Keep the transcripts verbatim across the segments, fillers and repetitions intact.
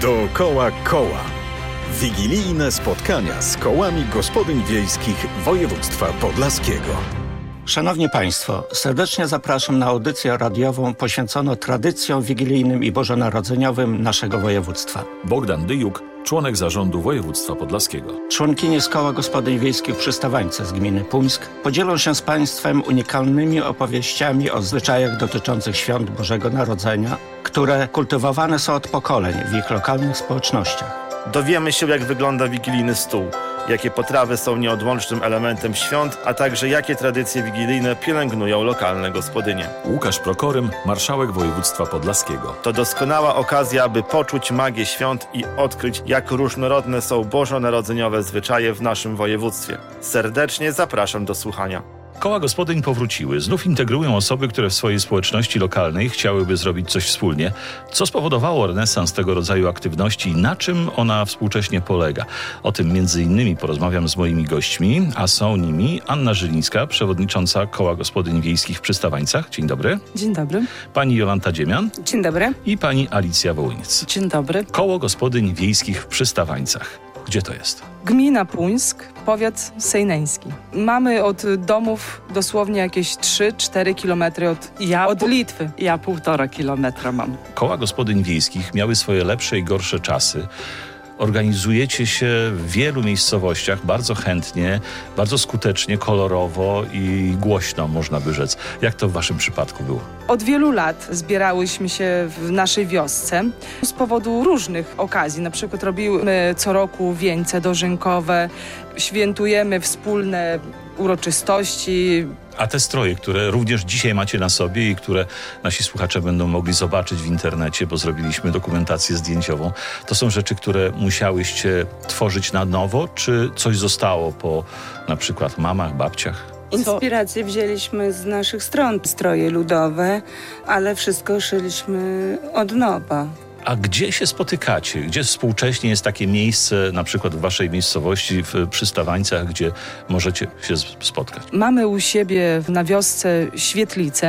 Dookoła koła. Wigilijne spotkania z kołami gospodyń wiejskich województwa podlaskiego. Szanowni Państwo, serdecznie zapraszam na audycję radiową poświęconą tradycjom wigilijnym i bożonarodzeniowym naszego województwa. Bogdan Dyjuk, członek zarządu województwa podlaskiego. Członkini z Koła Gospodyń Wiejskich Przystawańce z gminy Puńsk podzielą się z Państwem unikalnymi opowieściami o zwyczajach dotyczących świąt Bożego Narodzenia, które kultywowane są od pokoleń w ich lokalnych społecznościach. Dowiemy się, jak wygląda wigilijny stół, jakie potrawy są nieodłącznym elementem świąt, a także jakie tradycje wigilijne pielęgnują lokalne gospodynie. Łukasz Prokorym, marszałek województwa podlaskiego. To doskonała okazja, aby poczuć magię świąt i odkryć, jak różnorodne są bożonarodzeniowe zwyczaje w naszym województwie. Serdecznie zapraszam do słuchania. Koła gospodyń powróciły. Znów integrują osoby, które w swojej społeczności lokalnej chciałyby zrobić coś wspólnie. Co spowodowało renesans tego rodzaju aktywności i na czym ona współcześnie polega? O tym między innymi porozmawiam z moimi gośćmi, a są nimi Anna Żylińska, przewodnicząca Koła Gospodyń Wiejskich w Przystawańcach. Dzień dobry. Dzień dobry. Pani Jolanta Dziemian. Dzień dobry. I pani Alicja Wołyniec. Dzień dobry. Koło Gospodyń Wiejskich w Przystawańcach. Gdzie to jest? Gmina Puńsk, powiat sejneński. Mamy od domów dosłownie jakieś trzy cztery kilometry od, ja od Litwy. Ja półtora kilometra mam. Koła Gospodyń Wiejskich miały swoje lepsze i gorsze czasy. Organizujecie się w wielu miejscowościach bardzo chętnie, bardzo skutecznie, kolorowo i głośno, można by rzec. Jak to w waszym przypadku było? Od wielu lat zbierałyśmy się w naszej wiosce z powodu różnych okazji. Na przykład robimy co roku wieńce dożynkowe, świętujemy wspólne uroczystości. A te stroje, które również dzisiaj macie na sobie i które nasi słuchacze będą mogli zobaczyć w internecie, bo zrobiliśmy dokumentację zdjęciową, to są rzeczy, które musiałyście tworzyć na nowo, czy coś zostało po na przykład mamach, babciach? Inspirację wzięliśmy z naszych stron, stroje ludowe, ale wszystko szyliśmy od nowa. A gdzie się spotykacie? Gdzie współcześnie jest takie miejsce, na przykład w waszej miejscowości, w Przystawańcach, gdzie możecie się spotkać? Mamy u siebie na wiosce świetlicę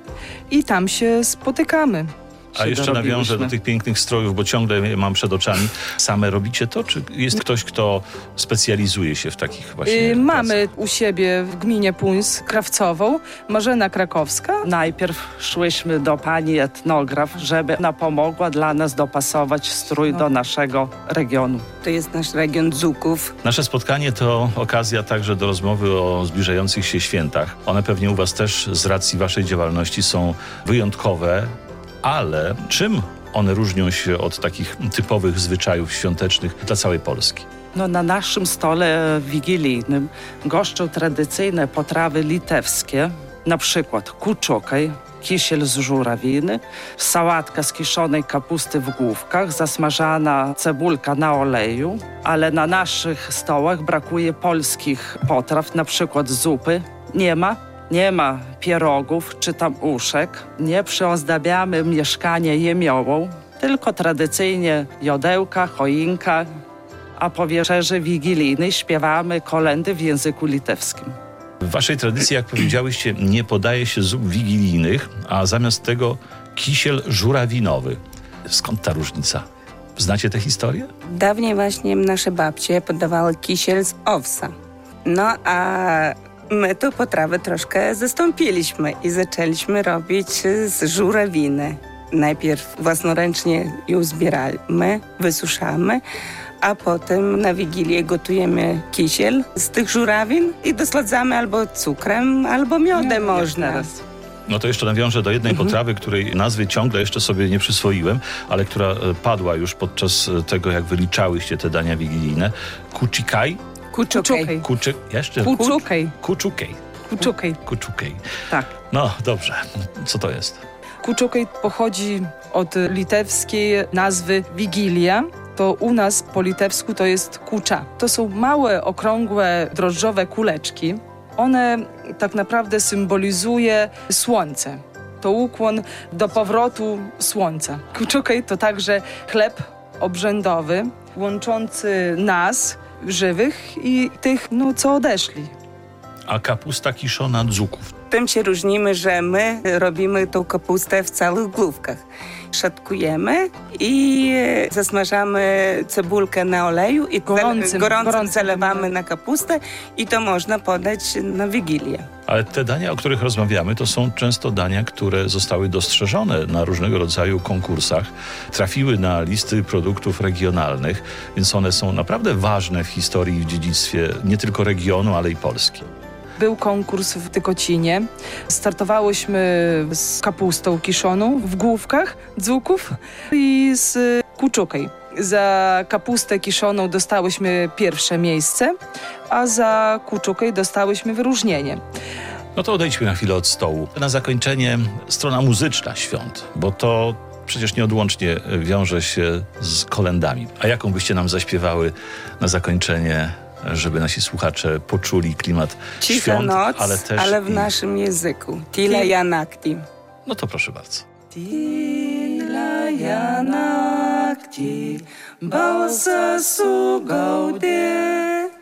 i tam się spotykamy. A jeszcze nawiążę do tych pięknych strojów, bo ciągle je mam przed oczami. Same robicie to, czy jest ktoś, kto specjalizuje się w takich właśnie Yy, mamy pracach? u siebie w gminie Puńsk krawcową, Marzena Krakowska. Najpierw szłyśmy do pani etnograf, żeby ona pomogła dla nas dopasować strój No. do naszego regionu. To jest nasz region Dzuków. Nasze spotkanie to okazja także do rozmowy o zbliżających się świętach. One pewnie u was też z racji waszej działalności są wyjątkowe, ale czym one różnią się od takich typowych zwyczajów świątecznych dla całej Polski? No, na naszym stole wigilijnym goszczą tradycyjne potrawy litewskie, na przykład kuczokaj, kisiel z żurawiny, sałatka z kiszonej kapusty w główkach, zasmażana cebulka na oleju, ale na naszych stołach brakuje polskich potraw, na przykład zupy nie ma. Nie ma pierogów czy tam uszek, nie przyozdabiamy mieszkania jemiołą, tylko tradycyjnie jodełka, choinka, a po wieczerzy wigilijnej śpiewamy kolędy w języku litewskim. W waszej tradycji, jak powiedziałyście, nie podaje się zup wigilijnych, a zamiast tego kisiel żurawinowy. Skąd ta różnica? Znacie tę historię? Dawniej właśnie nasze babcie podawały kisiel z owsa. No a my tę potrawę troszkę zastąpiliśmy i zaczęliśmy robić z żurawiny. Najpierw własnoręcznie ją zbieramy, wysuszamy, a potem na Wigilię gotujemy kisiel z tych żurawin i dosladzamy albo cukrem, albo miodem No, można. teraz. No to jeszcze nawiążę do jednej Mhm. potrawy, której nazwy ciągle jeszcze sobie nie przyswoiłem, ale która e, padła już podczas e, tego, jak wyliczałyście te dania wigilijne. Kuczikaj? Kuczukej. Kuczy... Jeszcze? Kuczukej. Kuczukej. Kuczukej. Kuczukej. Tak. No dobrze. Co to jest? Kuczukej pochodzi od litewskiej nazwy Wigilia. To u nas po litewsku to jest kucza. To są małe, okrągłe, drożdżowe kuleczki. One tak naprawdę symbolizuje słońce. To ukłon do powrotu słońca. Kuczukej to także chleb obrzędowy, łączący nas, żywych, i tych, no, co odeszli. A kapusta kiszona Dzuków. Tym się różnimy, że my robimy tą kapustę w całych główkach. Szatkujemy i zasmażamy cebulkę na oleju i Gorącym, gorącym gorącym zalewamy oleju. na kapustę i to można podać na Wigilię. Ale te dania, o których rozmawiamy, to są często dania, które zostały dostrzeżone na różnego rodzaju konkursach, trafiły na listy produktów regionalnych, więc one są naprawdę ważne w historii i w dziedzictwie nie tylko regionu, ale i Polski. Był konkurs w Tykocinie. Startowałyśmy z kapustą kiszoną w główkach dzuków i z kuczukej. Za kapustę kiszoną dostałyśmy pierwsze miejsce, a za kuczukej dostałyśmy wyróżnienie. No to odejdźmy na chwilę od stołu. Na zakończenie strona muzyczna świąt, bo to przecież nieodłącznie wiąże się z kolędami. A jaką byście nam zaśpiewały na zakończenie, żeby nasi słuchacze poczuli klimat Cicha świąt, noc, ale też ale w i... naszym języku. Tila janakti. No to proszę bardzo. Tila janakti, balsa sugaude,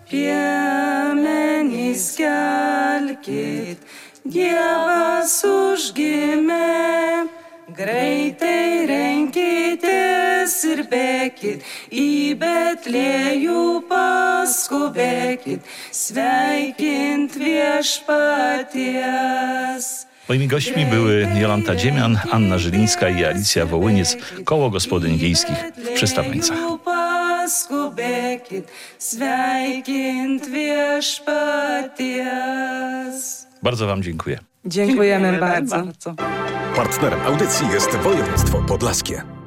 piemenys kelkit, Dievas užgimė. Greitai renkitės ir bėkit, į Betlėjų paskubėkit, sveikint viešpaties. Moimi gośćmi były Jolanta Dziemian, Anna Żylińska i Alicja Wołyniec, Koło Gospodyń Wiejskich w Przystawańcach. Paskubėkit, sveikint viešpaties. Bardzo wam dziękuję. Dziękujemy bardzo. Partnerem audycji jest województwo podlaskie.